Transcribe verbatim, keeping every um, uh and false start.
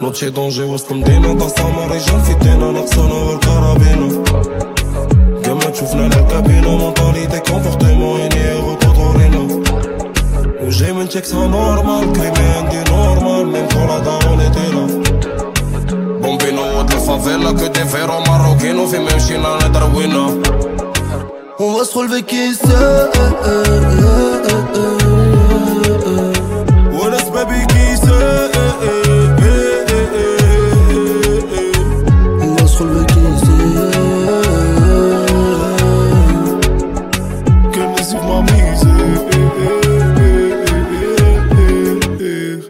نوتشي دونجي وسط مدينة داستانا رجال فيتينا نقصانا والكرابينا كما تشوفنا الكابينة مونطاليتي كومبورتيمون يني غوطوطورينا وجاي من تكسا نورمال كريمي عندي نورمال ميم كولا دارون ايتيلا بومبينو ود الفافيلا كو دي فيرو ماروكينو في ممشينا ندروينا On va se relever qui sait